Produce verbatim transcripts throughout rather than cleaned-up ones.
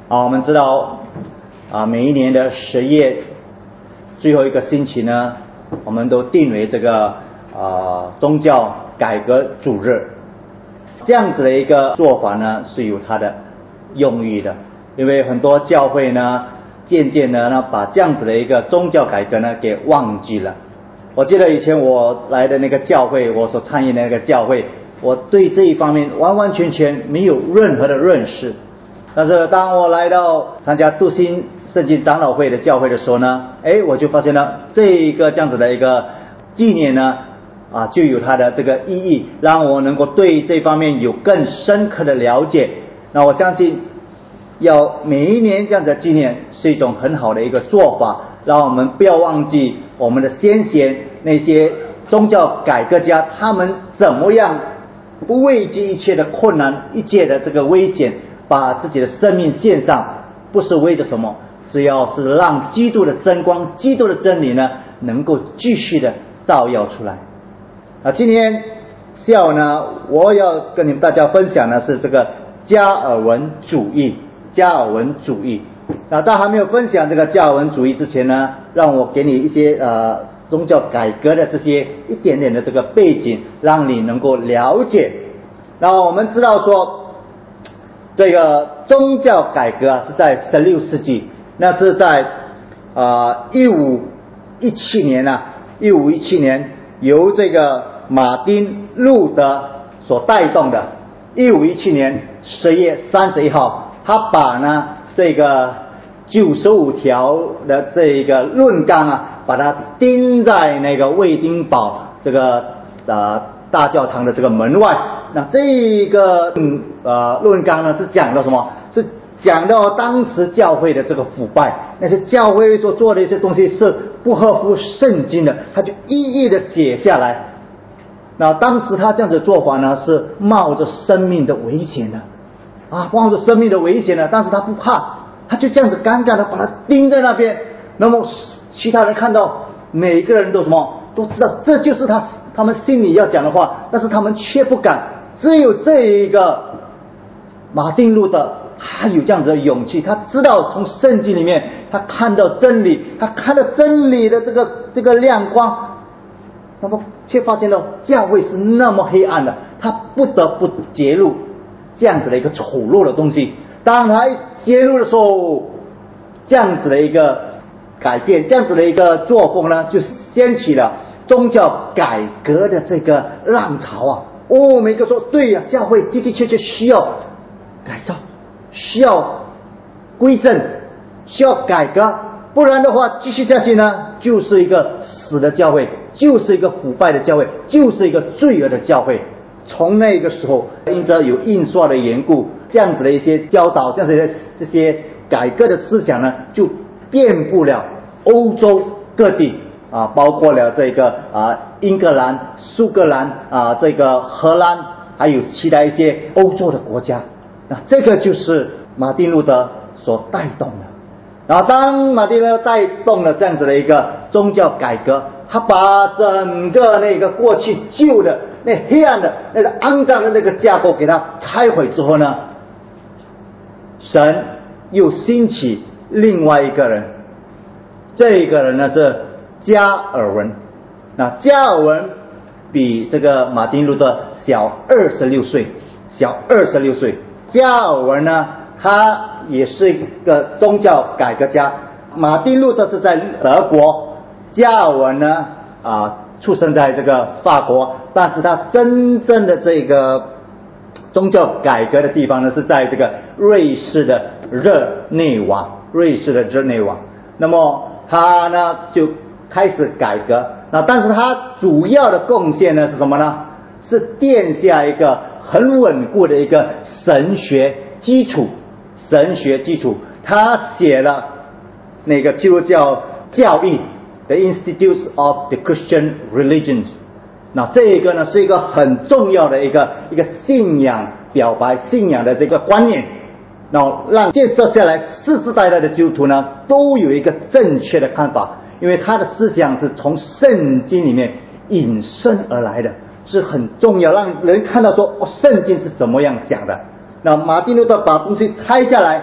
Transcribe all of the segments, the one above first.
啊，我们知道啊，每一年的十月最后一个星期呢，我们都定为这个啊宗教改革主日。这样子的一个做法呢，是有它的用意的，因为很多教会呢，渐渐的呢，把这样子的一个宗教改革呢给忘记了。我记得以前我来的那个教会，我所参与的那个教会，我对这一方面完完全全没有任何的认识。但是当我来到参加杜新圣经长老会的教会的时候呢，哎，我就发现了这一个这样子的一个纪念呢，啊，就有它的这个意义，让我能够对这方面有更深刻的了解。那我相信，要每一年这样的纪念是一种很好的一个做法，让我们不要忘记我们的先贤那些宗教改革家，他们怎么样不畏惧一切的困难、一切的这个危险，把自己的生命献上，不是为着什么，只要是让基督的真光、基督的真理呢，能够继续的照耀出来。啊，今天下午呢，我要跟你们大家分享的是这个加尔文主义。加尔文主义。那当还没有分享这个加尔文主义之前呢，让我给你一些呃宗教改革的这些一点点的这个背景，让你能够了解。然后我们知道说，这个宗教改革啊是在十六世纪，那是在啊一五一七年啊，一五一七年由这个马丁路德所带动的。一五一七年十月三十一号。他把呢这个九十五条的这个论纲啊，把它钉在那个卫丁堡这个呃大教堂的这个门外。那这个嗯呃论纲呢是讲到什么？是讲到当时教会的这个腐败，那些教会所做的一些东西是不合乎圣经的，他就一一的写下来。那当时他这样子做法呢，是冒着生命的危险的。啊，冒着生命的危险呢，但是他不怕，他就这样子尴尬的把他钉在那边。那么其他人看到，每个人都什么都知道这就是他他们心里要讲的话，但是他们却不敢。只有这一个马丁路德，他有这样子的勇气，他知道从圣经里面他看到真理，他看到真理的这个这个亮光，那么却发现到教会是那么黑暗的，他不得不揭露这样子的一个丑陋的东西。当他揭露的时候，这样子的一个改变，这样子的一个作风呢，就掀起了宗教改革的这个浪潮啊！哦，每个说对呀、啊，教会的的确确需要改造，需要归正，需要改革，不然的话继续下去呢，就是一个死的教会，就是一个腐败的教会，就是一个罪恶的教会。从那个时候，因着有印刷的缘故，这样子的一些教导，这样子的这些改革的思想呢，就遍布了欧洲各地啊，包括了这个啊英格兰、苏格兰啊，这个荷兰，还有其他一些欧洲的国家。那这个就是马丁路德所带动的。然后当马丁路德带动了这样子的一个宗教改革，他把整个那个过去旧的那黑暗的那个肮脏的那个架构给它拆毁之后呢，神又兴起另外一个人，这个人呢是加尔文。那加尔文比这个马丁路德小二十六岁，小二十六岁。加尔文呢，他也是一个宗教改革家。马丁路德是在德国，加尔文呢啊出生在这个法国，但是他真正的这个宗教改革的地方呢是在这个瑞士的日内瓦，瑞士的日内瓦。那么他呢就开始改革，那但是他主要的贡献呢是什么呢？是奠下一个很稳固的一个神学基础，神学基础。他写了那个基督教教义 The Institutes of the Christian Religions。 那这个呢是一个很重要的一个一个信仰表白，信仰的这个观念，那让建设下来世世代代的基督徒呢都有一个正确的看法，因为他的思想是从圣经里面引申而来的，是很重要，让人看到说哦，圣经是怎么样讲的。那马丁路德把东西拆下来，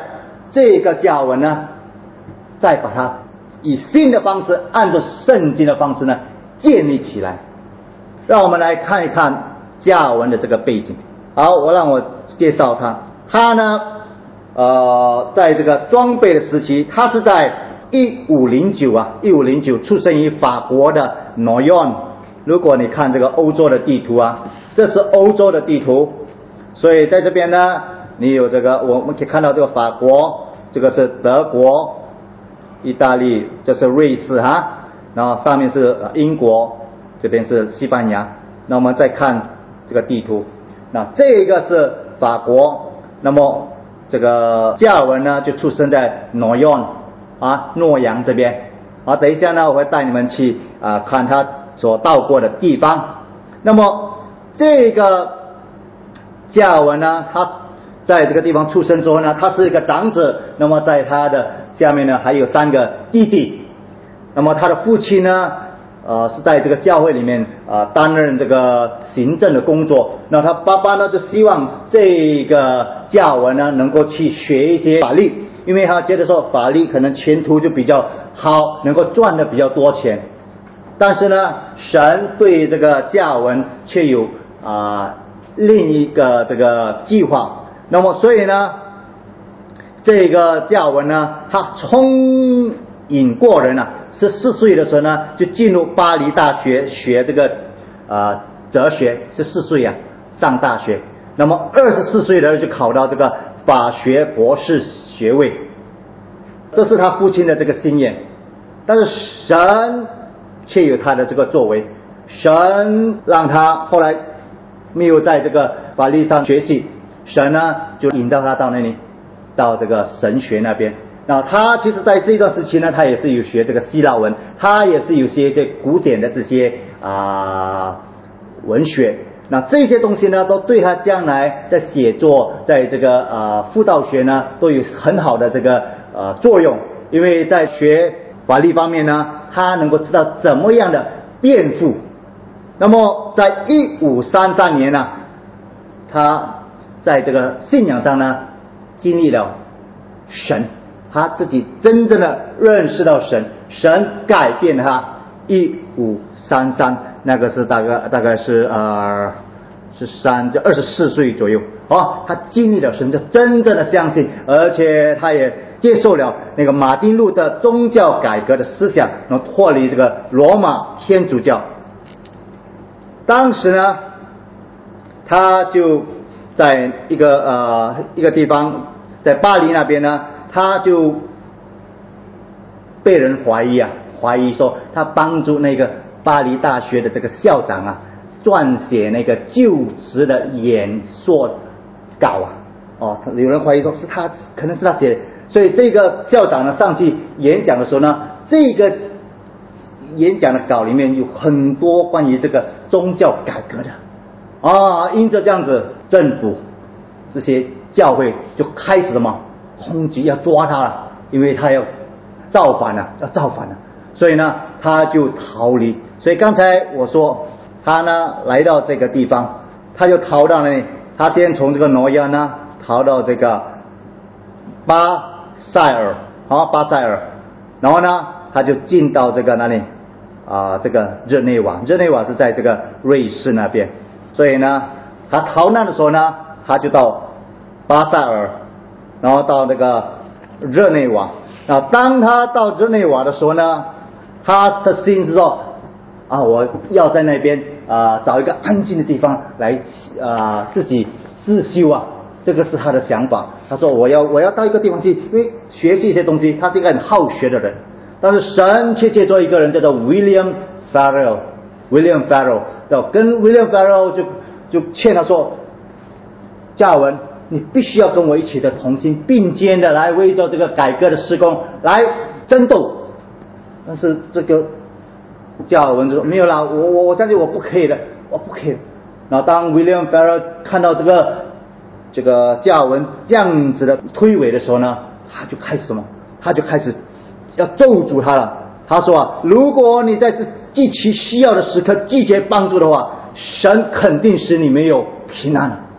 这个加尔文呢，再把它以新的方式，按照圣经的方式呢建立起来。让我们来看一看加尔文的这个背景。好，我让我介绍他。他呢，呃，在这个装备的时期，他是在一五零九啊，一五零九出生于法国的诺yon。如果你看这个欧洲的地图啊，这是欧洲的地图，所以在这边呢，你有这个，我们可以看到这个法国，这个是德国、意大利，这是瑞士哈，然后上面是英国，这边是西班牙。那我们再看这个地图，那这个是法国，那么这个加尔文呢就出生在诺yon啊，诺阳这边。好，等一下呢，我会带你们去啊看他所到过的地方。那么这个加尔文呢，他在这个地方出生之后呢，他是一个长子，那么在他的下面呢还有三个弟弟。那么他的父亲呢，呃是在这个教会里面呃担任这个行政的工作。那他爸爸呢就希望这个加尔文呢能够去学一些法律，因为他觉得说法律可能前途就比较好，能够赚的比较多钱。但是呢，神对这个加尔文却有啊、呃、另一个这个计划。那么所以呢，这个加尔文呢，他聪颖过人啊，十四岁的时候呢，就进入巴黎大学学这个啊、呃、哲学，十四岁啊上大学。那么二十四岁的就考到这个法学博士学位，这是他父亲的这个心愿。但是神却有他的这个作为，神让他后来没有在这个法律上学习，神呢就引导他到那里，到这个神学那边。那他其实在这段时期呢，他也是有学这个希腊文，他也是有学一些古典的这些啊、呃、文学。那这些东西呢，都对他将来在写作，在这个呃辅导学呢，都有很好的这个呃作用。因为在学法律方面呢，他能够知道怎么样的辩护。那么在一五三三年呢，他在这个信仰上呢，经历了神，他自己真正的认识到神，神改变他。一五三三那个是大概大概是呃是三就二十四岁左右哦，他经历了神，就真正的相信，而且他也接受了那个马丁路的宗教改革的思想，然后脱离这个罗马天主教。当时呢，他就在一个呃一个地方，在巴黎那边呢，他就被人怀疑啊，怀疑说他帮助那个巴黎大学的这个校长啊，撰写那个就职的演说稿啊，哦，有人怀疑说是他，可能是他写的。所以这个校长呢上去演讲的时候呢，这个演讲的稿里面有很多关于这个宗教改革的啊，因着这样子，政府这些教会就开始什么攻击，要抓他了，因为他要造反了，要造反了，所以呢他就逃离。所以刚才我说他呢来到这个地方，他就逃到那里，他先从这个挪亚呢逃到这个巴塞尔，好，巴塞尔，然后呢他就进到这个哪里啊、呃？这个日内瓦，日内瓦是在这个瑞士那边，所以呢他逃难的时候呢，他就到巴塞尔，然后到那个日内瓦。啊，当他到日内瓦的时候呢，他的心是说啊，我要在那边啊、呃、找一个安静的地方来啊、呃、自己自修啊，这个是他的想法。他说我要我要到一个地方去，因为学习一些东西，他是一个很好学的人。但是神却借着一个人叫做 William Farel，William Farel， 跟 William Farel 就就劝他说，加尔文，你必须要跟我一起的同心并肩的来为着这个改革的施工来争斗。但是这个加尔文就说没有啦，我我我相信我不可以的，我不可以。然后当 William Farel 看到这个这个加尔文这样子的推诿的时候呢，他就开始什么？他就开始要咒诅他了。他说啊，如果你在这极其需要的时刻拒绝帮助的话，神肯定使你没有平安。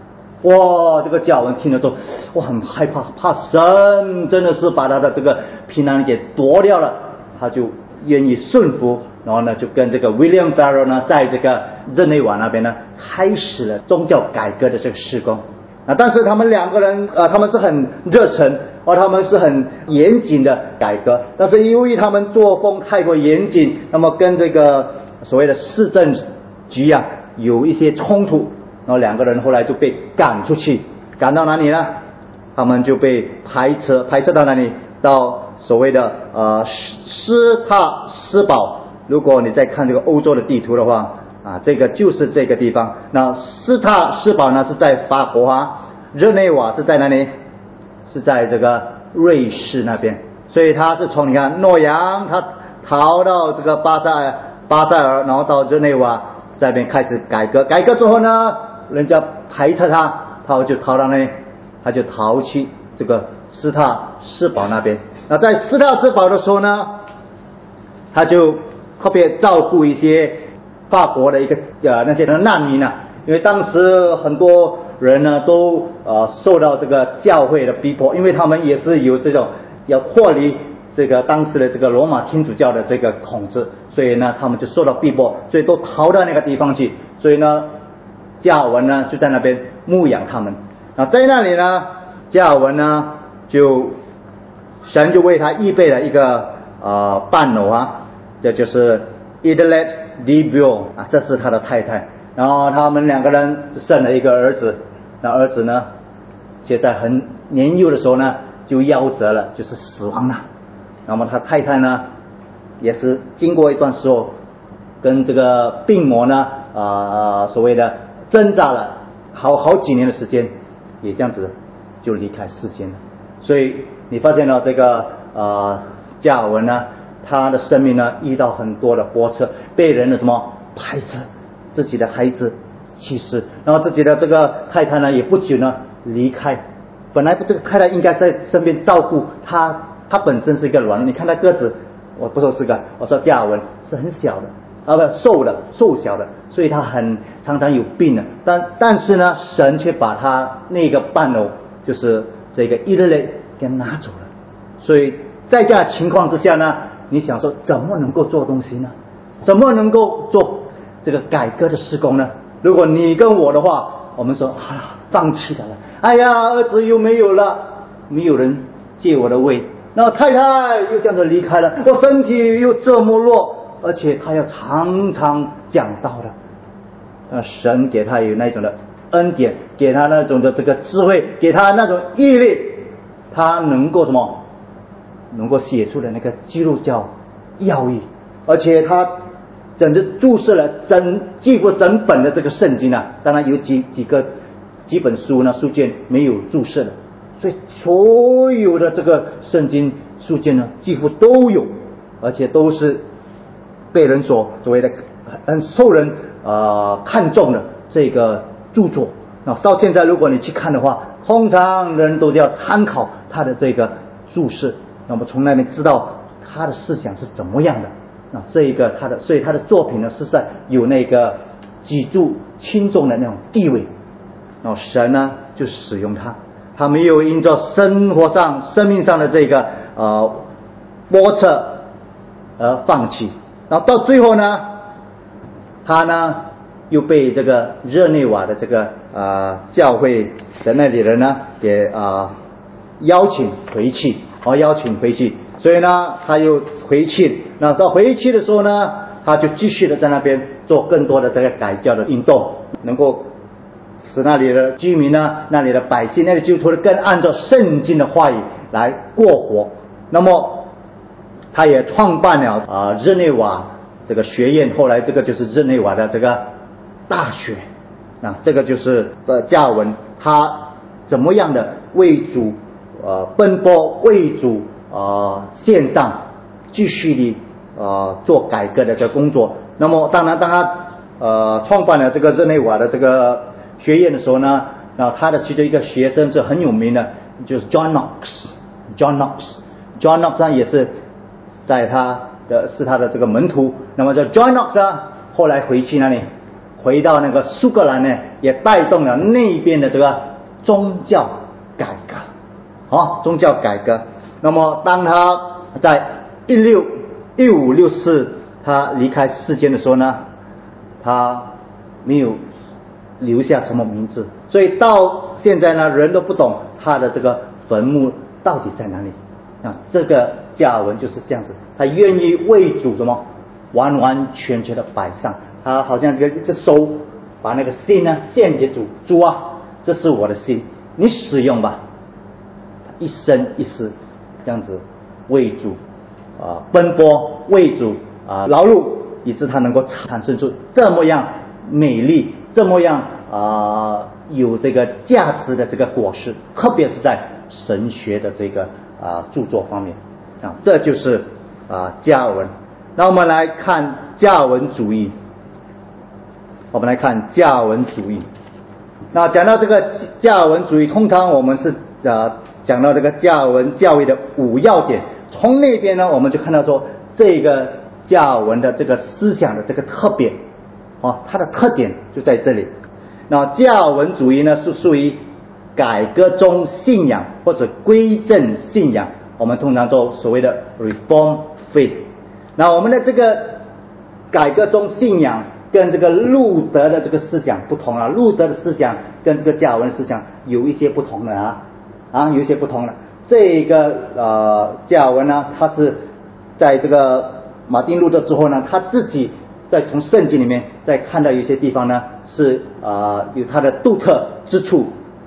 哇，这个加尔文听了之后，哇，很害怕，怕神真的是把他的这个平安给夺掉了，他就愿意顺服，然后呢，就跟这个 William Farel 呢，在这个日内瓦那边呢，开始了宗教改革的这个事工。啊，但是他们两个人，呃，他们是很热忱，而他们是很严谨的改革，但是由于他们作风太过严谨，那么跟这个所谓的市政局啊有一些冲突，然后两个人后来就被赶出去，赶到哪里呢？他们就被排斥，排斥到哪里？到所谓的呃施塔斯堡。如果你再看这个欧洲的地图的话，啊，这个就是这个地方。那施塔斯堡呢是在法国啊，日内瓦是在哪里？是在这个瑞士那边。所以他是从你看诺阳，他逃到这个巴塞尔，巴塞尔，然后到日内瓦这边开始改革。改革之后呢，人家排斥他，他就逃到那里，他就逃去这个施塔斯堡那边。那在施塔斯堡的时候呢，他就特别照顾一些法国的一个呃那些的难民啊，因为当时很多人呢都呃受到这个教会的逼迫，因为他们也是有这种要脱离这个当时的这个罗马天主教的这个统治，所以呢他们就受到逼迫，所以都逃到那个地方去。所以呢，加尔文呢就在那边牧养他们。那在那里呢，加尔文呢就神就为他预备了一个呃伴偶啊，这就是 Idlet Debio 啊，这是他的太太。然后他们两个人生了一个儿子，那儿子呢，却在很年幼的时候呢就夭折了，就是死亡了。那么他太太呢，也是经过一段时候跟这个病魔呢啊、呃、所谓的挣扎了好好几年的时间，也这样子就离开世间了。所以你发现了这个呃加尔文呢，他的生命呢遇到很多的波折，被人的什么排斥，自己的孩子去世，然后自己的这个太太呢也不久呢离开。本来这个太太应该在身边照顾他，他本身是一个软人，你看他个子，我不说是个，我说加尔文是很小的啊，不瘦的瘦小的，所以他很常常有病的。但但是呢，神却把他那个伴偶就是这个伊勒雷给拿走了。所以在这样情况之下呢，你想说怎么能够做东西呢？怎么能够做这个改革的事工呢？如果你跟我的话，我们说好了，放弃了，哎呀，儿子又没有了，没有人借我的位，然后太太又这样子离开了，我身体又这么弱，而且他要常常讲道的。那神给他有那种的恩典，给他那种的这个智慧，给他那种毅力，他能够什么？能够写出的那个基督教要义，而且他整个注释了整几乎整本的这个圣经啊，当然有几几个几本书呢书卷没有注释的，所以所有的这个圣经书卷呢几乎都有，而且都是被人所所谓的很受人呃看重的这个著作。那到现在如果你去看的话，通常人都要参考他的这个注释，那么从那边知道他的思想是怎么样的。那这一个他的，所以他的作品呢是在有那个举足轻重的那种地位。然后神呢就使用他，他没有因着生活上生命上的这个呃波折而放弃。然后到最后呢，他呢又被这个热内瓦的这个呃教会的那里人呢给啊、呃、邀请回去，哦邀请回去，所以呢他又回去。那到回去的时候呢，他就继续的在那边做更多的这个改教的运动，能够使那里的居民呢，那里的百姓，那里基督徒更按照圣经的话语来过活。那么他也创办了啊、呃、日内瓦这个学院，后来这个就是日内瓦的这个大学。那这个就是呃加尔文他怎么样的为主呃奔波，为主呃献上，继续的呃做改革的这个工作。那么当然当他呃创办了这个日内瓦的这个学院的时候呢，然后他的其中一个学生是很有名的，就是 John Knox。John Knox，John Knox 上也是在他的是他的这个门徒。那么这 John Knox 啊，后来回去那里，回到那个苏格兰呢，也带动了那边的这个宗教改革，哦，宗教改革。那么当他在一六一五六四他离开世间的时候呢，他没有留下什么名字，所以到现在呢，人都不懂他的这个坟墓到底在哪里啊？这个加尔文就是这样子，他愿意为主什么完完全全的摆上，他好像这个一只手把那个心呢献给主，主啊，这是我的心，你使用吧。他一生一世这样子为主啊奔波，为主啊劳碌，以致他能够产生出这么样美丽、这么样啊有这个价值的这个果实，特别是在神学的这个啊著作方面啊，这就是啊加尔文。那我们来看加尔文主义，我们来看加尔文主义。那讲到这个加尔文主义，通常我们是呃讲到这个加尔文教义的五要点，从那边呢我们就看到说这个加尔文的这个思想的这个特别哦，它的特点就在这里。那加尔文主义呢是属于改革中信仰或者归正信仰，我们通常说所谓的 Reform Faith。那我们的这个改革中信仰跟这个路德的这个思想不同啊，路德的思想跟这个加尔文思想有一些不同的啊啊，有一些不同的。这个呃加尔文呢，他是在这个马丁路德之后呢，他自己再从圣经里面再看到有些地方呢是啊、呃、有他的独特之处。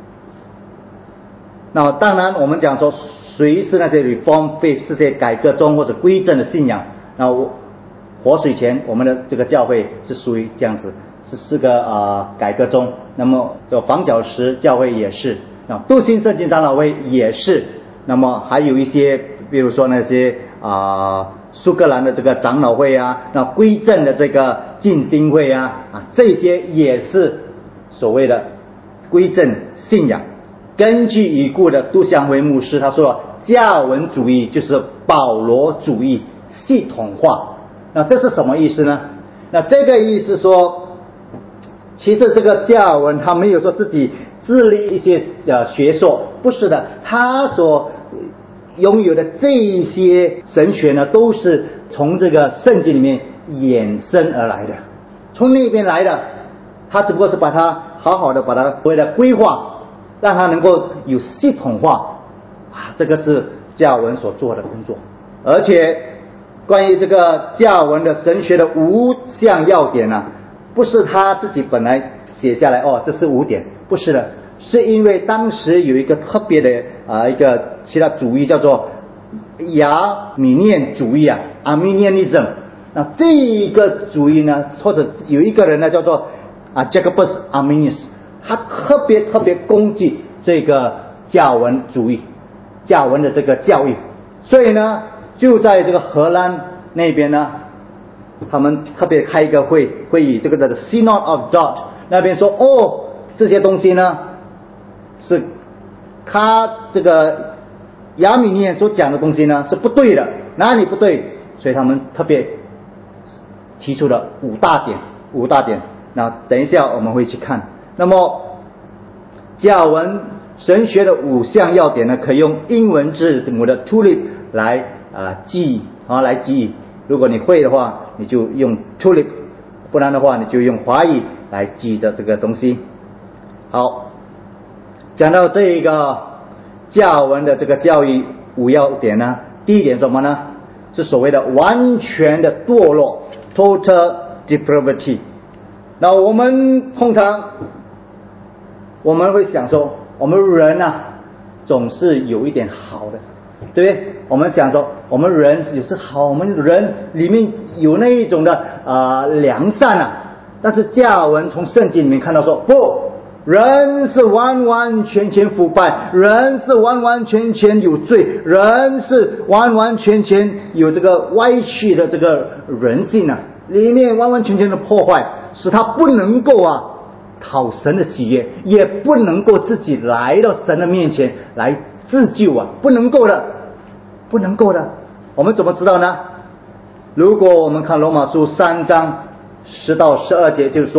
那当然我们讲说谁是那些 Reform Faith 是些改革中或者归正的信仰，那活水前我们的这个教会是属于这样子，是四个啊、呃、改革中。那么这房角石教会也是，那都新圣经长老会也是，那么还有一些比如说那些啊、呃、苏格兰的这个长老会啊，那归正的这个浸信会啊啊，这些也是所谓的归正信仰。根据已故的杜香辉牧师他说，加尔文主义就是保罗主义系统化。那这是什么意思呢？那这个意思说，其实这个加尔文他没有说自己自立一些呃学说，不是的，他所拥有的这一些神学呢，都是从这个圣经里面衍生而来的，从那边来的，他只不过是把它好好的把它为了规划，让它能够有系统化啊，这个是加尔文所做的工作。而且关于这个加尔文的神学的五项要点呢、啊，不是他自己本来写下来哦，这是五点，不是的，是因为当时有一个特别的啊、呃、一个其他主义叫做亚米念主义啊 Arminianism。 那这一个主义呢，或者有一个人呢叫做啊 Jacobus Arminius， 他特别特别攻击这个加尔文主义，加尔文的这个教育，所以呢就在这个荷兰那边呢，他们特别开一个会会议，这个的 Synod of Dort 那边说，哦，这些东西呢是他这个亚米念所讲的东西呢是不对的，哪里不对？所以他们特别提出了五大点，五大点。那等一下我们会去看。那么加尔文神学的五项要点呢，可以用英文字母的 tulip 来啊、呃、记忆啊来记忆。如果你会的话，你就用 tulip， 不然的话你就用华语来记着这个东西。好，讲到这一个加尔文的这个教育五要点呢，第一点什么呢？是所谓的完全的堕落 total depravity。 那我们通常我们会想说，我们人啊总是有一点好的，对不对？我们想说我们人有时好，我们人里面有那一种的啊、呃、良善啊。但是加尔文从圣经里面看到说，不，人是完完全全腐败，人是完完全全有罪，人是完完全全有这个歪曲的这个人性啊，里面完完全全的破坏，使他不能够啊讨神的喜悦，也不能够自己来到神的面前来自救啊，不能够的，不能够的。我们怎么知道呢？如果我们看罗马书三章十到十二节，就是说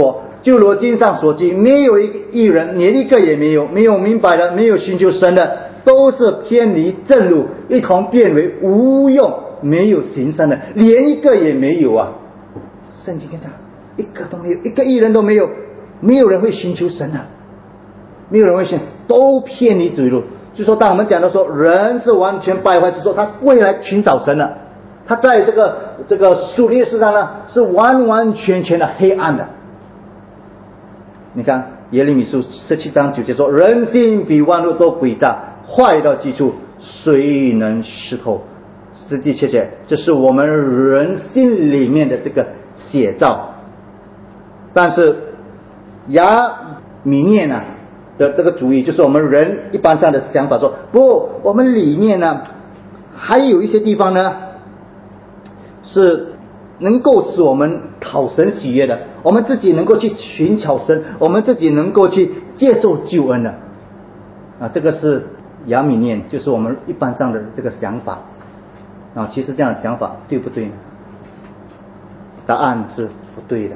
就如经上所记，没有一个义人，连一个也没有，没有明白的，没有寻求神的，都是偏离正路，一同变为无用，没有行善的，连一个也没有啊！圣经跟讲，一个都没有，一个义人都没有，没有人会寻求神啊，没有人会信，都偏离主路。就说当我们讲到说人是完全败坏，是说他未来寻找神了，他在这个这个属灵世上呢是完完全全的黑暗的。你看耶利米书十七章九节说，人心比万物都诡诈，坏到极处，谁能识透？是第七节，这是我们人心里面的这个写照。但是亚米念呢的这个主义，就是我们人一般上的想法说，不，我们里面呢还有一些地方呢是能够使我们讨神喜悦的，我们自己能够去寻求神，我们自己能够去接受救恩的啊，这个是亚米念，就是我们一般上的这个想法啊。其实这样的想法对不对呢？答案是不对的。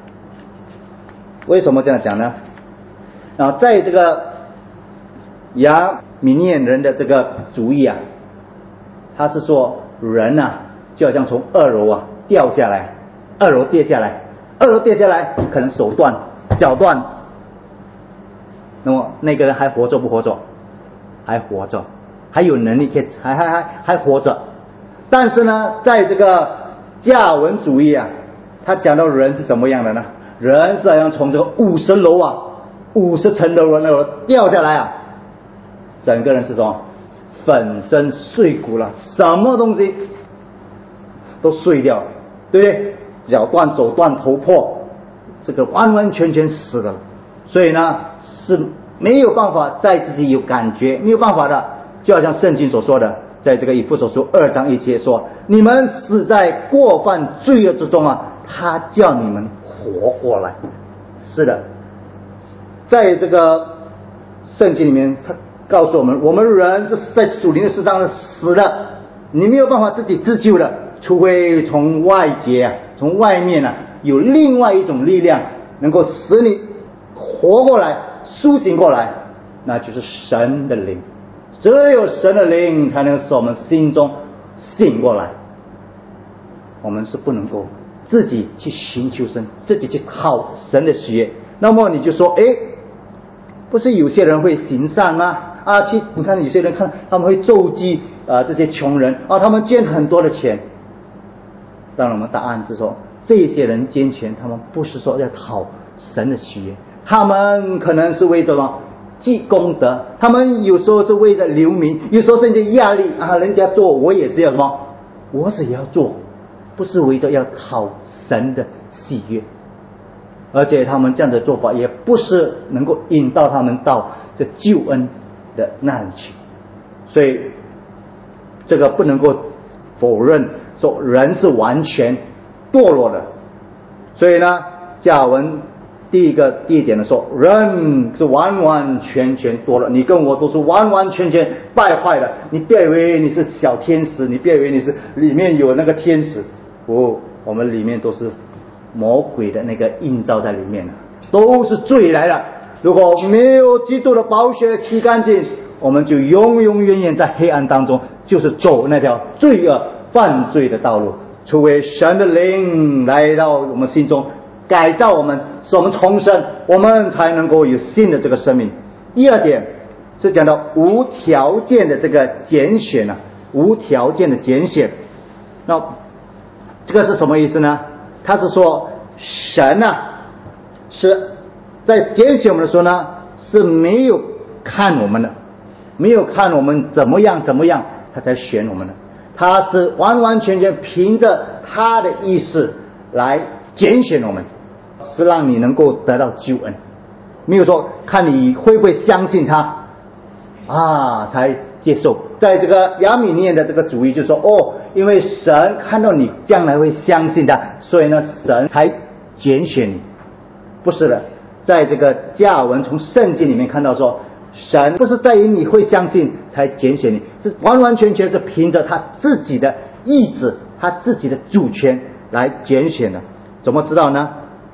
为什么这样讲呢？啊，在这个亚米念人的这个主义啊，他是说人啊就好像从二楼啊掉下来，二楼跌下来，二楼跌下来可能手断脚断，那么那个人还活着不活着？还活着，还有能力可以还还还还活着。但是呢，在这个加尔文主义啊，他讲到人是怎么样的呢？人是好像从这个五十楼啊五十层楼的那个掉下来啊，整个人是什么？粉身碎骨了，什么东西都碎掉了，对不对？脚断手断头破，这个完完全全死了。所以呢是没有办法在自己有感觉，没有办法的。就好像圣经所说的，在这个以弗所书二章一节说，你们死在过犯罪恶之中啊，他叫你们活过来。是的，在这个圣经里面他告诉我们，我们人是在属灵的世上是死的，你没有办法自己自救的，除非从外界啊从外面啊有另外一种力量能够使你活过来苏醒过来，那就是神的灵。只有神的灵才能使我们心中醒过来，我们是不能够自己去寻求神，自己去讨神的喜悦。那么你就说，诶，不是有些人会行善吗？啊，去你看有些人看他们会周济啊这些穷人啊，他们捐很多的钱。当然我们答案是说，这些人捐钱他们不是说要讨神的喜悦，他们可能是为什么积功德，他们有时候是为了留名，有时候甚至压力啊，人家做我也是要什么，我也要做，不是为着要讨神的喜悦。而且他们这样的做法也不是能够引导他们到这救恩的那里去。所以这个不能够否认说人是完全堕落的。所以呢，加尔文第一个第一点的说，人是完完全全堕落，你跟我都是完完全全败坏的。你别以为你是小天使，你别以为你是里面有那个天使，不，我们里面都是魔鬼的那个映照在里面的，都是罪来的。如果没有基督的宝血洗干净，我们就永永远远在黑暗当中，就是走那条罪恶犯罪的道路。除非神的灵来到我们心中，改造我们，使我们重生，我们才能够有新的这个生命。第二点是讲到无条件的这个拣选啊，无条件的拣选。那这个是什么意思呢？他是说神啊是在拣选我们的时候呢，是没有看我们的，没有看我们怎么样怎么样他才选我们的，他是完完全全凭着他的意识来拣选我们，是让你能够得到救恩，没有说看你会不会相信他啊才接受。在这个亚米念的这个主义就是说，哦，因为神看到你将来会相信他，所以呢神才拣选你。不是的，在这个加尔文从圣经里面看到说，神不是在于你会相信才拣选你，是完完全全是凭着他自己的意志，他自己的主权来拣选的。怎么知道呢？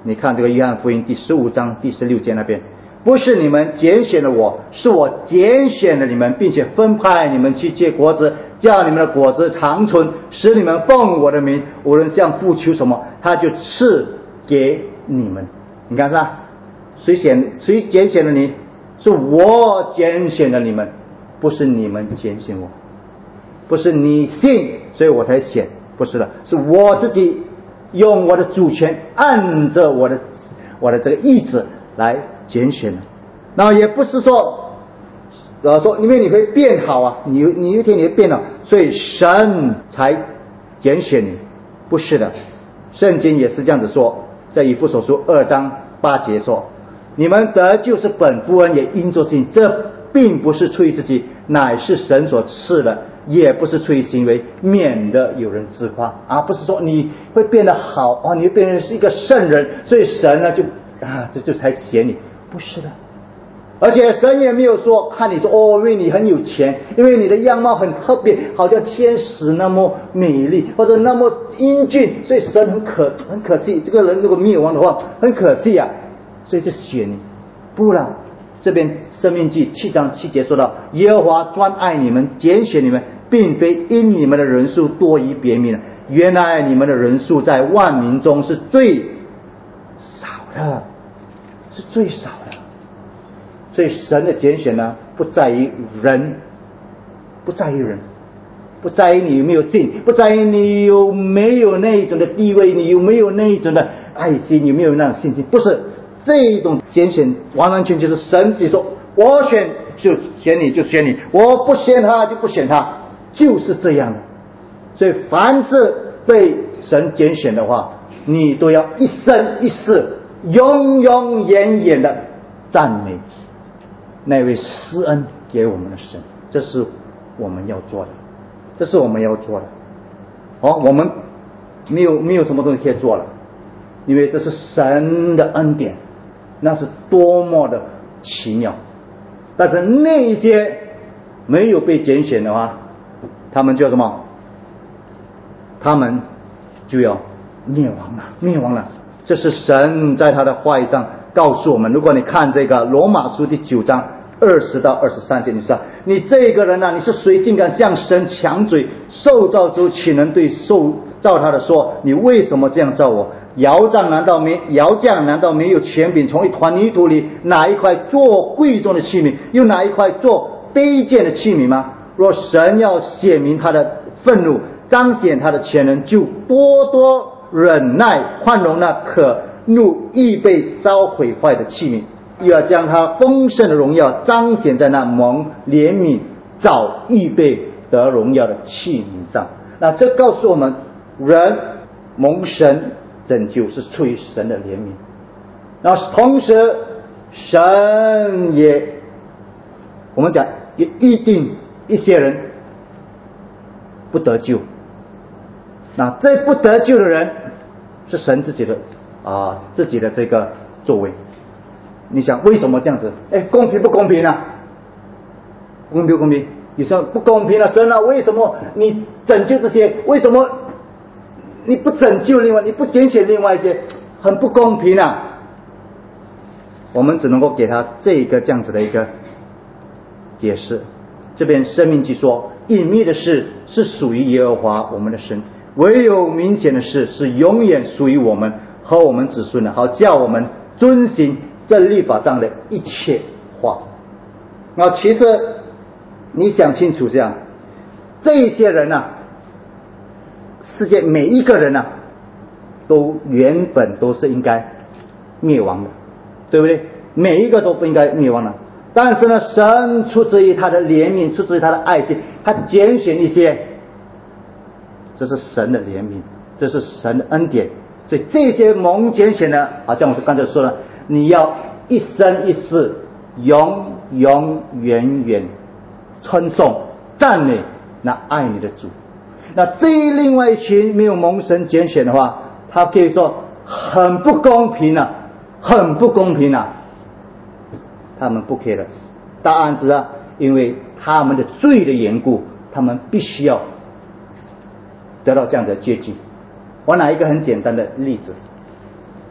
你看这个约翰福音第十五章第十六节那边，不是你们拣选了我，是我拣选了你们，并且分派你们去结果子，叫你们的果子长存，使你们奉我的名，无论向父求什么，他就赐给你们。你看是吧？谁选谁拣选了你？是我拣选了你们，不是你们拣选我，不是你信所以我才选，不是的，是我自己用我的主权，按着我的我的这个意志来拣选的。那也不是说呃说因为你会变好啊，你你有一天你会变好，所以神才拣选你，不是的。圣经也是这样子说，在以弗所书二章八节说，你们得救是本乎恩，也因着信，这并不是出于自己，乃是神所赐的，也不是出于行为，免得有人自夸。而不是说你会变得好啊，你会变成是一个圣人，所以神呢就啊这就才选你，不是的。而且神也没有说看你说哦，因为你很有钱，因为你的样貌很特别，好像天使那么美丽，或者那么英俊，所以神很可很可惜，这个人如果灭亡的话很可惜啊，所以就选你。不然这边申命记七章七节说到，耶和华专爱你们，拣选你们，并非因你们的人数多于别民，原来你们的人数在万民中是最少的，是最少的。所以神的拣选呢，不在于人，不在于人，不在于你有没有信，不在于你有没有那一种的地位，你有没有那一种的爱心，有没有那种信心，不是。这一种拣选完完全全是神自己说，我选就选你就选你，我不选他就不选他，就是这样的。所以凡是被神拣选的话，你都要一生一世永永远远的赞美那位施恩给我们的神，这是我们要做的，这是我们要做的。哦，我们没有没有什么东西可以做了，因为这是神的恩典，那是多么的奇妙。但是那一些没有被拣选的话，他们就什么？他们就要灭亡了，灭亡了。这是神在他的话语上告诉我们。如果你看这个罗马书第九章二十到二十三节，你说你这个人啊，你是谁竟敢向神强嘴？受造之岂能对受造他的说，你为什么这样造我？窑匠难道没窑匠难道没有权柄从一团泥土里哪一块做贵重的器皿，又哪一块做卑贱的器皿吗？若神要显明他的愤怒，彰显他的全能，就多多忍耐宽容那可怒易被遭毁坏的器皿，又要将他丰盛的荣耀彰显在那蒙怜悯早预备得荣耀的器皿上。那这告诉我们，人蒙神拯救是出于神的怜悯，那同时神也我们讲也预定一些人不得救，那这不得救的人是神自己的啊自己的这个作为。你想为什么这样子？哎，公平不公平啊？公平不公平？你说不公平了，神啊，为什么你拯救这些？为什么你不拯救另外，你不拣选另外一些？很不公平啊！我们只能够给他这一个这样子的一个解释。这边申命记说，隐秘的事是属于耶和华我们的神，唯有明显的事是永远属于我们和我们子孙的，好叫我们遵行这律法上的一切话。那其实你想清楚这样，这些人啊，世界每一个人啊，都原本都是应该灭亡的，对不对？每一个都不应该灭亡的。但是呢，神出自于他的怜悯，出自于他的爱心，他拣选一些，这是神的怜悯，这是神的恩典。所以这些蒙拣选呢，好像我刚才说了，你要一生一世永永远远称颂赞美那爱你的主。那这另外一群没有蒙神拣选的话，他可以说很不公平啊，很不公平啊。他们不可以的，答案是啊，因为他们的罪的缘故，他们必须要得到这样的阶级。我拿一个很简单的例子，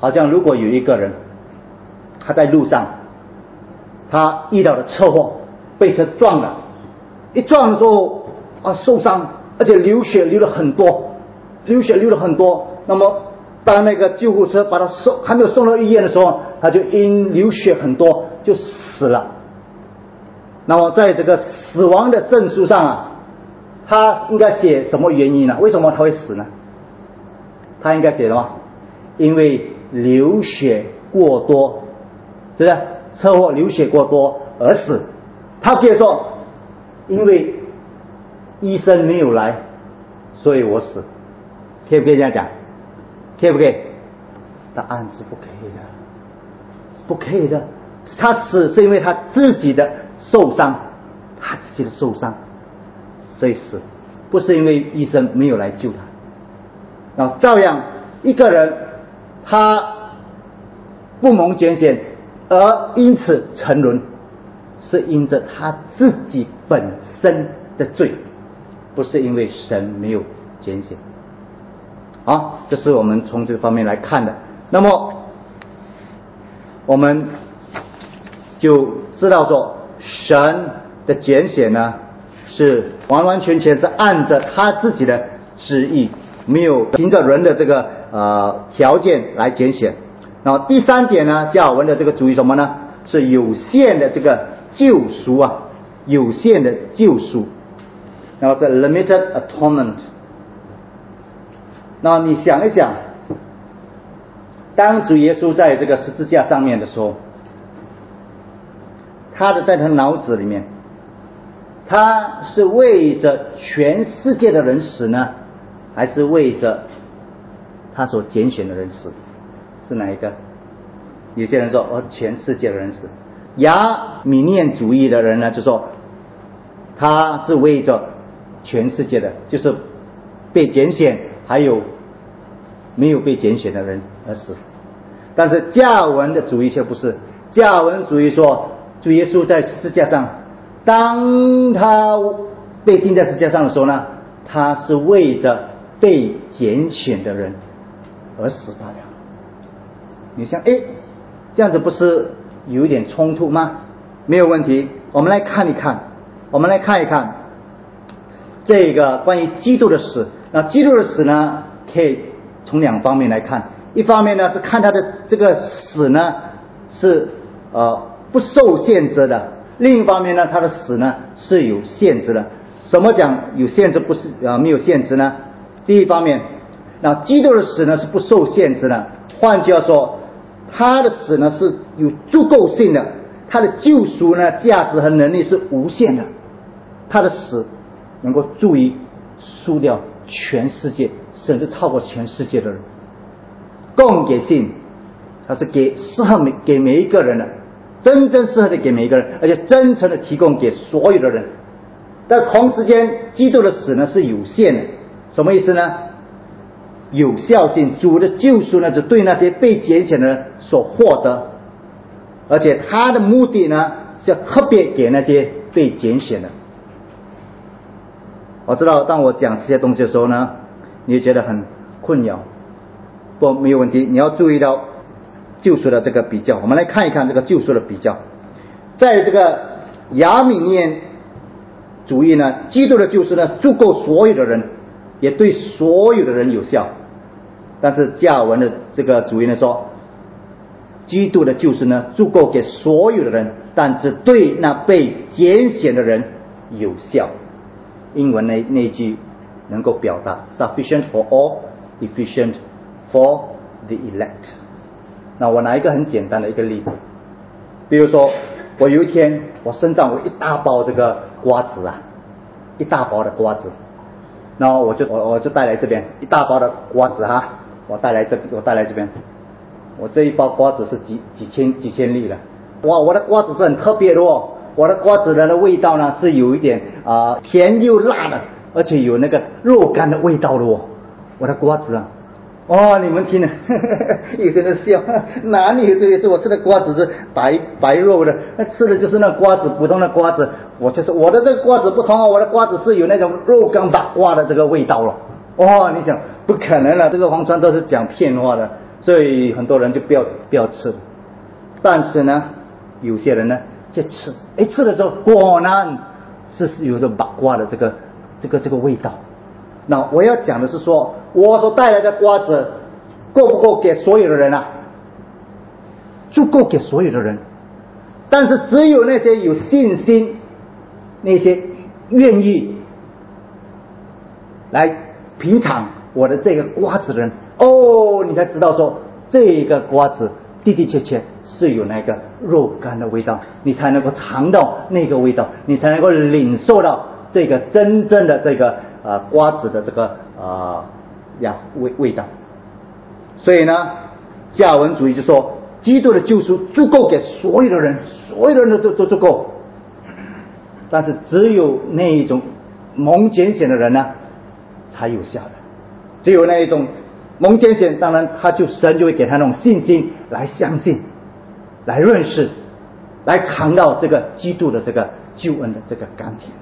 好像如果有一个人他在路上，他遇到了车祸，被车撞了，一撞的时候啊受伤，而且流血流了很多，流血流了很多。那么当那个救护车把他送还没有送到医院的时候，他就因流血很多就死了。那么在这个死亡的证书上啊，他应该写什么原因呢？为什么他会死呢？他应该写什么？因为流血过多，是不是？车祸流血过多而死。他可以说，因为医生没有来，所以我死。可以不可以这样讲？可以不可以？答案是不可以的，不可以的。他死是因为他自己的受伤，他自己的受伤，所以死，不是因为医生没有来救他。然后照样一个人他不蒙拣选而因此沉沦，是因着他自己本身的罪，不是因为神没有拣选。好，这是我们从这个方面来看的。那么我们就知道说，神的拣选呢，是完完全全是按着他自己的旨意，没有凭着人的这个呃条件来拣选。然后第三点呢，加尔文的这个主义什么呢？是有限的这个救赎啊，有限的救赎，然后是 limited atonement。那你想一想，当主耶稣在这个十字架上面的时候，他的在他脑子里面，他是为着全世界的人死呢，还是为着他所拣选的人死？是哪一个？有些人说哦，全世界的人死。亚米念主义的人呢，就说他是为着全世界的，就是被拣选还有没有被拣选的人而死。但是加尔文的主义却不是，加尔文主义说，主耶稣在十字架上，当他被钉在十字架上的时候呢，他是为着被拣选的人而死罢了。你想，诶，这样子不是有一点冲突吗？没有问题，我们来看一看，我们来看一看这个关于基督的死。那基督的死呢，可以从两方面来看。一方面呢，是看他的这个死呢是呃不受限制的；另一方面呢，他的死呢是有限制的。什么讲有限制，不是呃没有限制呢？第一方面，那基督的死呢是不受限制的。换句话说，他的死呢是有足够性的，他的救赎呢价值和能力是无限的，他的死能够足以输掉全世界，甚至超过全世界的人。供给性，它是给适合每给每一个人的，真正适合的给每一个人，而且真诚的提供给所有的人。但同时间，基督的死呢是有限的，什么意思呢？有效性，主的救赎呢只对那些被拣选的人所获得，而且他的目的呢是要特别给那些被拣选的。我知道当我讲这些东西的时候呢，你会觉得很困扰，不，没有问题，你要注意到救赎的这个比较。我们来看一看这个救赎的比较。在这个亚米念主义呢，基督的救赎呢足够所有的人，也对所有的人有效。但是加尔文的这个主义呢说，基督的救赎呢足够给所有的人，但只对那被拣选的人有效。英文那那句能够表达 sufficient for all, efficient for the elect。 那我拿一个很简单的一个例子，比如说我有一天我身上有一大包这个瓜子啊，一大包的瓜子，然后我就我我就带来这边一大包的瓜子哈，我带来这我带来这边，我这一包瓜子是几几千几千粒的，哇，我的瓜子是很特别的哦，我的瓜子的味道呢是有一点啊、呃、甜又辣的，而且有那个肉干的味道的哦，我的瓜子啊。哦，你们听了，呵呵呵，有些人笑，哪里有这些是我吃的瓜子是白白肉的，那吃的就是那瓜子，普通的瓜子。我就是我的这个瓜子不同哦，我的瓜子是有那种肉干八卦的这个味道了。哦，你想不可能了，这个黄川都是讲骗话的， 所以很多人就不要不要吃。但是呢，有些人呢就吃，哎，吃了之后果然是有着麻瓜的这个这个这个味道。那我要讲的是说，我所带来的瓜子够不够给所有的人啊？足够给所有的人，但是只有那些有信心、那些愿意来品尝我的这个瓜子的人，哦，你才知道说这个瓜子的的确确是有那个肉干的味道，你才能够尝到那个味道，你才能够领受到这个真正的这个呃瓜子的这个呃呀味味道。所以呢，加尔文主义就说，基督的救赎足够给所有的人，所有的人都都足够，但是只有那一种蒙拣选的人呢才有效的。只有那一种蒙拣选，当然他就神就会给他那种信心来相信，来认识，来尝到这个基督的这个救恩的这个甘甜。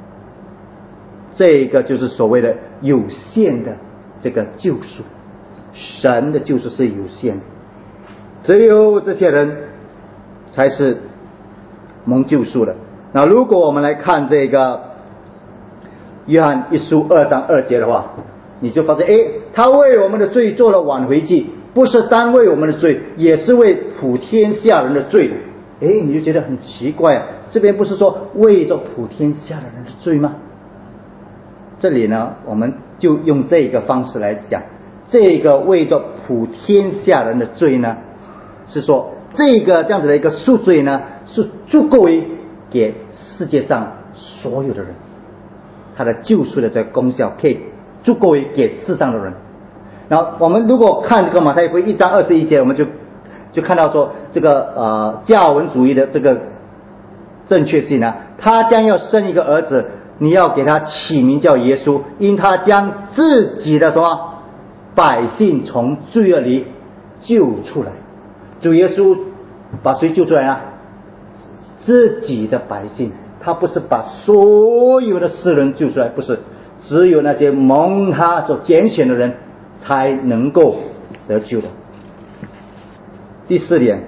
这个就是所谓的有限的这个救赎，神的救赎是有限的，只有这些人才是蒙救赎的。那如果我们来看这个约翰一书二章二节的话，你就发现，诶，他为我们的罪做了挽回祭，不是单为我们的罪，也是为普天下人的罪。诶，你就觉得很奇怪啊，这边不是说为着普天下的人的罪吗？这里呢，我们就用这个方式来讲，这个为着普天下人的罪呢，是说这个这样子的一个赎罪呢，是足够于给世界上所有的人，他的救赎的这个功效可以足够于给世上的人。然后我们如果看这个马太福音一章二十一节，我们就就看到说，这个呃加尔文主义的这个正确性呢，他将要生一个儿子，你要给他起名叫耶稣，因他将自己的什么百姓从罪恶里救出来。主耶稣把谁救出来啊？自己的百姓，他不是把所有的世人救出来，不是，只有那些蒙他所拣选的人才能够得救的。第四点，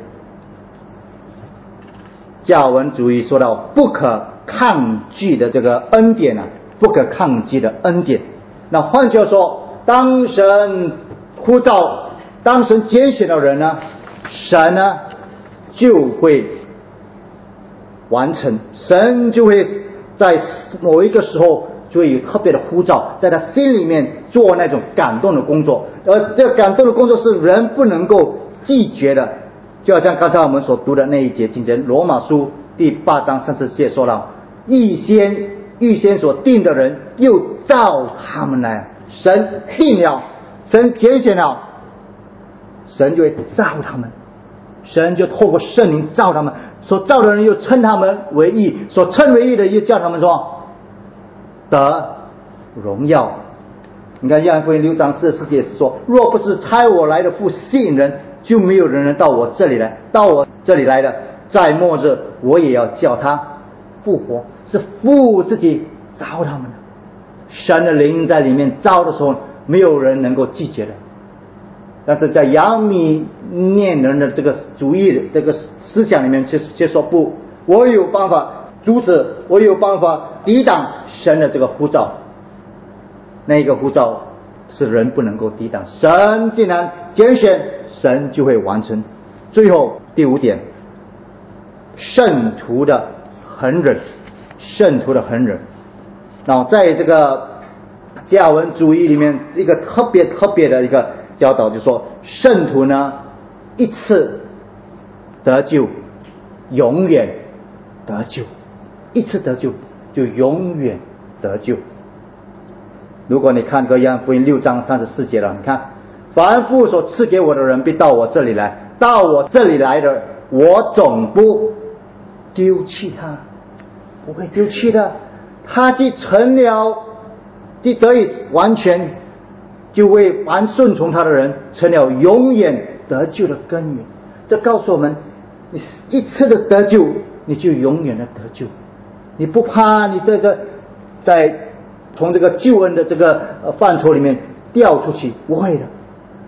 加尔文主义说到不可抗拒的这个恩典啊，不可抗拒的恩典。那换句话说，当神呼召、当神拣选的人呢，神呢就会完成，神就会在某一个时候就会有特别的呼召，在他心里面做那种感动的工作，而这个感动的工作是人不能够拒绝的。就好像刚才我们所读的那一节经节，罗马书第八章三十节说到，预先预先所定的人又召他们来，神定了，神拣选了，神就会召他们，神就透过圣灵召他们，所召的人又称他们为义，所称为义的又叫他们说得荣耀。你看约翰福音六章四十四节说，若不是差我来的父吸引人，就没有人能到我这里来，到我这里来的，在末日我也要叫他复活。是父自己召他们的，神的灵在里面召的时候，没有人能够拒绝的。但是在亚米念人的这个主义的这个思想里面，却却说不，我有办法阻止，我有办法抵挡神的这个呼召。那个呼召是人不能够抵挡，神既然拣选，神就会完成。最后第五点，圣徒的恒忍，圣徒的恒忍。那在这个加尔文主义里面，一个特别特别的一个教导，就是说圣徒呢一次得救，永远得救，一次得救就永远得救。如果你看这个约翰福音六章三十四节了，你看，凡父所赐给我的人必到我这里来，到我这里来的，我总不丢弃他，不会丢弃的。他既成了，既得以完全，就为凡顺从他的人成了永远得救的根源。这告诉我们，你一次的得救，你就永远的得救。你不怕你在这在从这个救恩的这个范畴里面掉出去，不会的。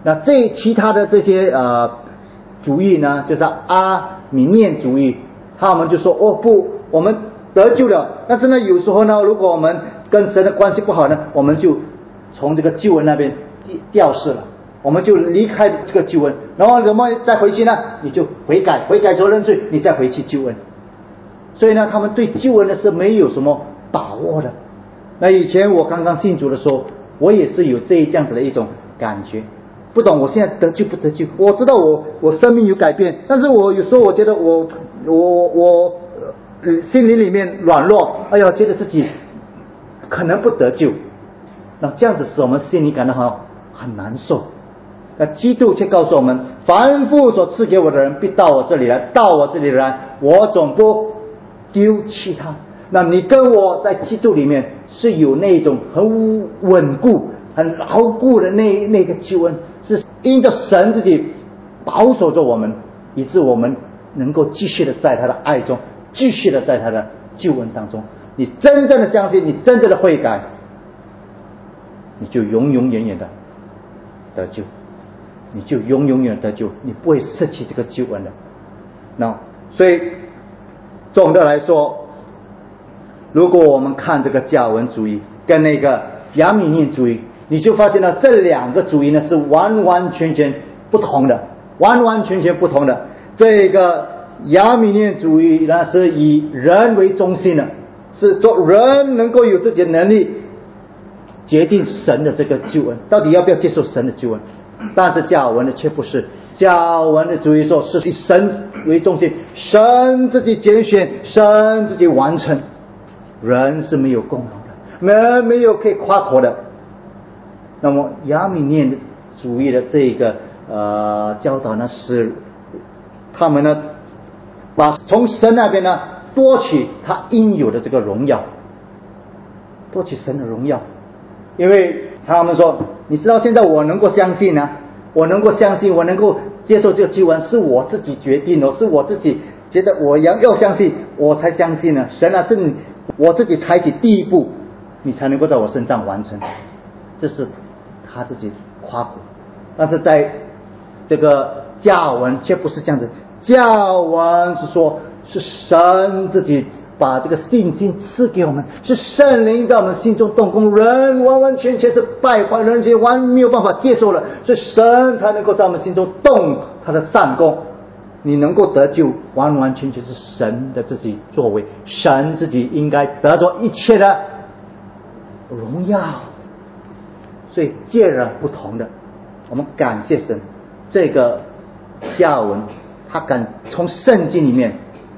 那这其他的这些呃主义呢，就是阿米念主义，他们就说哦不，我们得救了，但是呢有时候呢，如果我们跟神的关系不好呢，我们就从这个救恩那边掉失了，我们就离开这个救恩，然后我们再回去呢，你就悔改，悔改之后认罪，你再回去救恩。所以呢，他们对救恩呢是没有什么把握的。那以前我刚刚信主的时候，我也是有这样子的一种感觉，不懂我现在得救不得救。我知道我我生命有改变，但是我有时候我觉得我我我、呃、心灵里面软弱，哎呀，觉得自己可能不得救。那这样子使我们心里感到很很难受。那基督却告诉我们，凡父所赐给我的人必到我这里来，到我这里来，我总不丢弃他。那你跟我在基督里面是有那种很稳固很牢固的那那个救恩，是因着神自己保守着我们，以致我们能够继续的在他的爱中，继续的在他的救恩当中。你真正的相信，你真正的悔改，你就永永远远的得救，你就永永远得救，你不会失去这个救恩的。那所以总的来说，如果我们看这个加尔文主义跟那个亚米念主义，你就发现了这两个主义呢是完完全全不同的，完完全全不同的。这个亚米念主义呢是以人为中心的，是做人能够有自己的能力决定神的这个救恩，到底要不要接受神的救恩。但是加尔文的却不是，加尔文的主义说是以神为中心，神自己拣选，神自己完成，人是没有功劳的，人没有可以夸口的。那么亚米念主义的这个呃教导呢，是他们呢把从神那边呢夺取他应有的这个荣耀，夺取神的荣耀。因为他们说，你知道现在我能够相信呢，我能够相信，我能够接受这个救恩，是我自己决定的，是我自己觉得我要要相信，我才相信呢。神啊，是你我自己采取第一步，你才能够在我身上完成，这是他自己夸口。但是在这个加尔文却不是这样子，加尔文是说是神自己把这个信心赐给我们，是圣灵在我们心中动工，人完完全全是败坏，人全完没有办法接受了，所以神才能够在我们心中动他的善功。你能够得救，完完全全是神的自己作为，神自己应该得着一切的荣耀。所以截然不同的，我们感谢神，这个加尔文他敢从圣经里面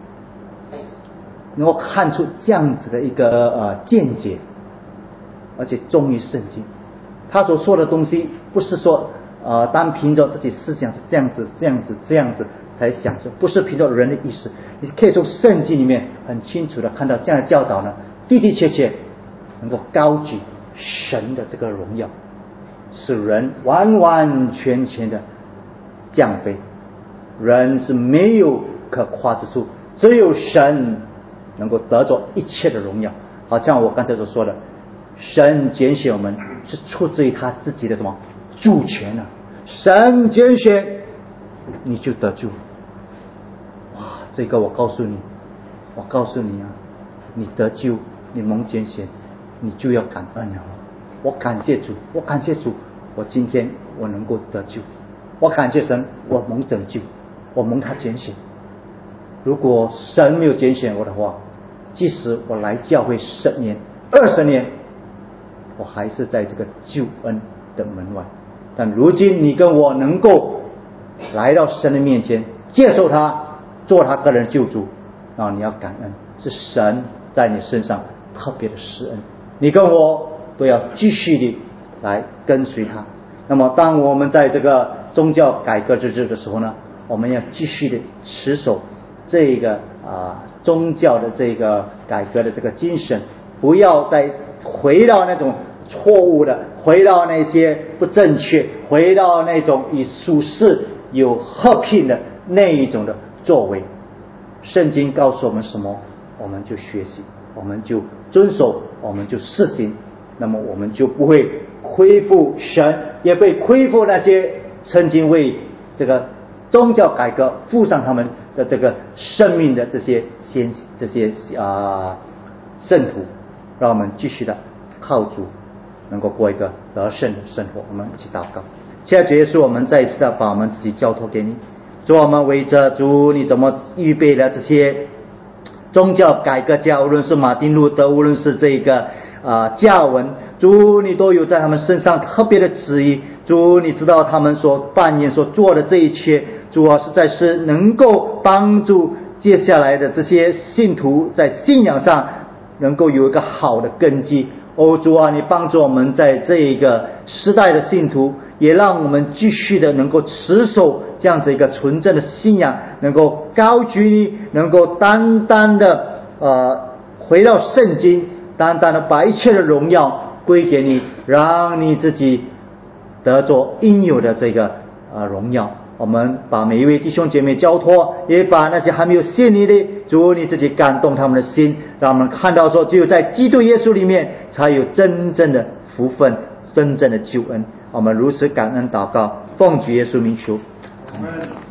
能够看出这样子的一个呃见解，而且忠于圣经。他所说的东西不是说呃单凭着自己思想是这样子这样子这样子才想着，不是凭着人的意识，你可以从圣经里面很清楚的看到这样的教导呢，的的确确能够高举神的这个荣耀，使人完完全全的降卑，人是没有可夸之处，只有神能够得着一切的荣耀。好像我刚才所说的，神拣选我们是出自于他自己的什么主权啊，神拣选你就得救。哇，这个我告诉你，我告诉你啊，你得救，你蒙拣选，你就要感恩了。我感谢主，我感谢主，我今天我能够得救，我感谢神，我蒙拯救，我蒙他拣选。如果神没有拣选我的话，即使我来教会十年二十年，我还是在这个救恩的门外。但如今你跟我能够来到神的面前，接受他做他个人救主啊，你要感恩，是神在你身上特别的施恩，你跟我都要继续的来跟随他。那么当我们在这个宗教改革之日的时候呢，我们要继续的持守这个啊宗教的这个改革的这个精神，不要再回到那种错误的，回到那些不正确，回到那种以属世有合聘的那一种的作为。圣经告诉我们什么，我们就学习，我们就遵守，我们就实行，那么我们就不会亏负神，也被亏负那些曾经为这个宗教改革付上他们的这个生命的这些先这些啊圣徒，让我们继续的靠主能够过一个得胜的生活。我们一起祷告。现在主耶稣，我们再一次的把我们自己交托给你，主，我们为着主你怎么预备了这些宗教改革家，无论是马丁路德，无论是这个啊加尔文，主你都有在他们身上特别的旨意。主你知道他们所扮演所做的这一切，主啊，实在是能够帮助接下来的这些信徒在信仰上能够有一个好的根基。哦，主啊，你帮助我们在这一个时代的信徒，也让我们继续的能够持守这样子一个纯正的信仰，能够高举你，能够单单的呃回到圣经，单单的把一切的荣耀归给你，让你自己得着应有的这个呃荣耀。我们把每一位弟兄姐妹交托，也把那些还没有信你的，主你自己感动他们的心，让我们看到说，只有在基督耶稣里面才有真正的福分，真正的救恩。我们如此感恩祷告，奉主耶稣名求。